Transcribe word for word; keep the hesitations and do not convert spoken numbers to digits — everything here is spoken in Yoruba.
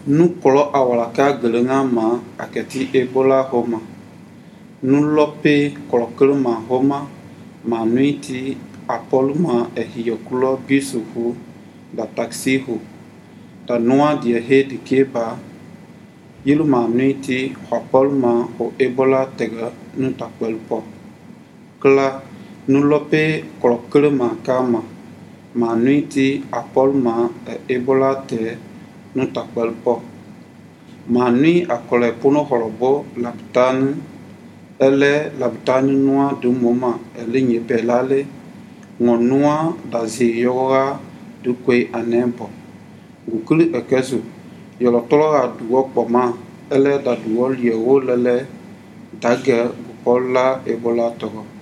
Nukplɔ awlaka geleŋa ma aketi ebola homa. Nulɔpe klɔkle ma homa ma nuiti apɔlu ma ehiyokulo bisu ho da taxi ho da nua die he de keba yilu ma nuiti apɔlu ma ho ebola tege nu takpelpo kla nulɔpe klɔkle ma kama ma nuiti apɔlu ma ebola te nu takpelpo ma nui akɔle pono holobo laptanu ele laptanu nua du moma ele nye belale ngonua da zi yoga du kwe anempo gukuli ekezu yolotolo aduwo kpoma ele da duwo liewo lele dage gupola ebola togo